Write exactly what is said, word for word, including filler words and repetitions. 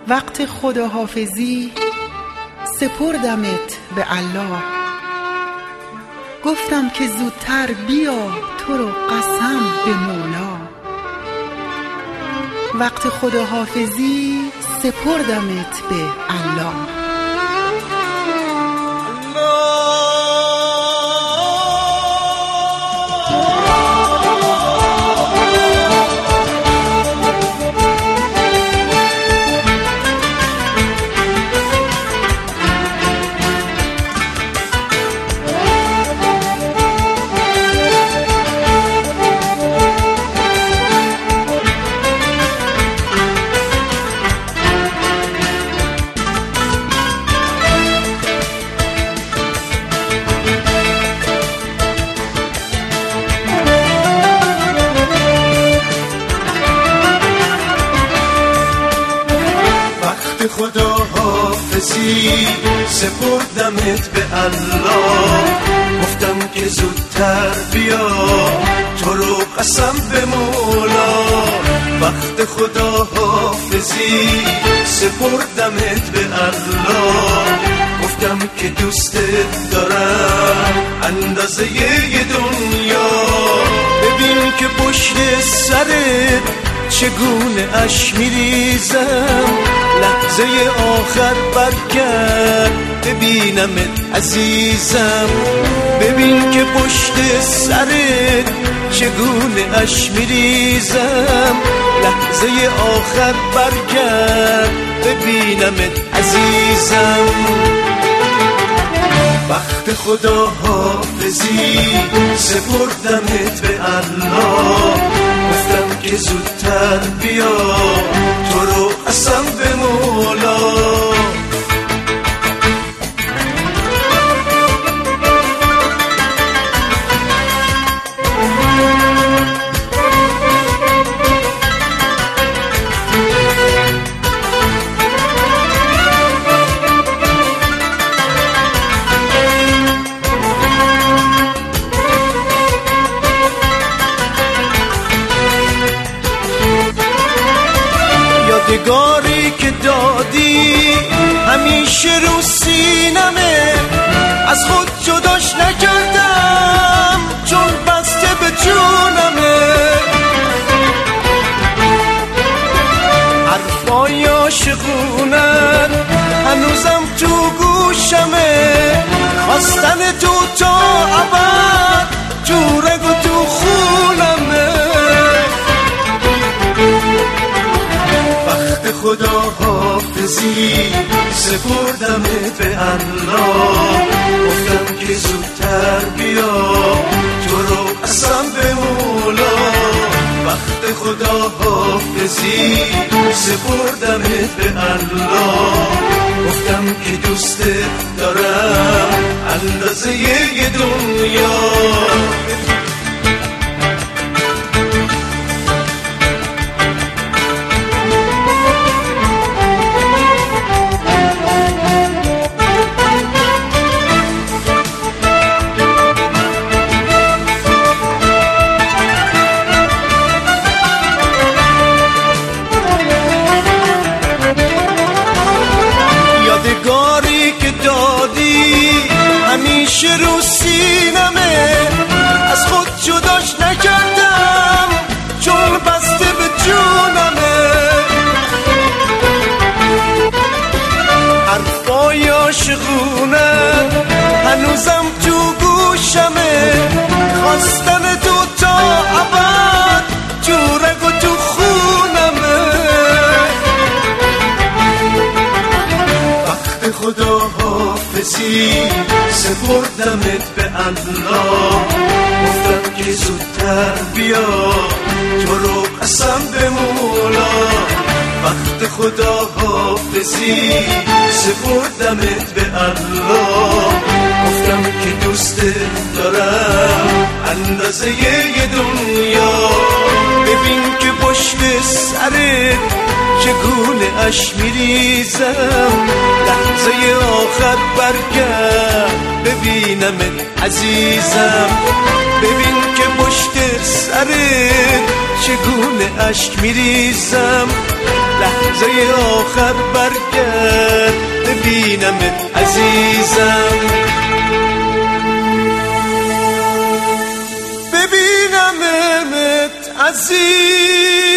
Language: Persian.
وقت خداحافظی سپردمت به الله. گفتم که زودتر بیا تو رو قسم به مولا. وقت خداحافظی سپردمت به الله. خداحافظی سپردمت به الله. گفتم که زودتر بیا تو رو قسم به مولا. وقت خداحافظی سپردمت به الله. گفتم که دوستت دارم اندازه ی دنیا. ببین که پشت سرت چگونه اش میریزم. لحظه آخر برگرد ببینمت عزیزم. ببین که پشت سرت چگونه اش میریزم. لحظه آخر برگرد ببینمت عزیزم. وقت خداحافظی سپردمت به الله. گفتم که زودتر بیا تو رو قسم به مولا. یادگاری که دادی همیشه رو سینمه. از خود جداش نکردم چون بسته به جونمه. حرفای عاشقونت هنوزم تو گوشمه. خواستن تو تا ابد تو رگ و تو خونمه. خداحافظی سپردمت به الله. گفتم که زودتر بیا تو رو قسم به مولا. وقت خداحافظی سپردمت به الله. گفتم که دوستت دارم اندازه ی دنیا. یادگاری که دادی همیشه رو سینمه. از خود جداش نکردم چون بسته به جونمه. حرفای عاشقونت هنوزم تو گوشمه. خواستن تو تا ابد تو رگ و تو خونمه. خداحافظی سپردمت به الله. گفتم که زودتر بیا تو رو قسم به مولا. وقت خداحافظی سپردمت به الله. گفتم که دوستت دارم اندازه ی دنیا. ببین که پشت سرت چگونه اش میریزم. لحظه آخر برگرد ببینمت عزیزم. ببین که پشت سرت چگونه اشک میریزم لحظه آخر برگرد ببینمت عزیزم ببینمت عزیزم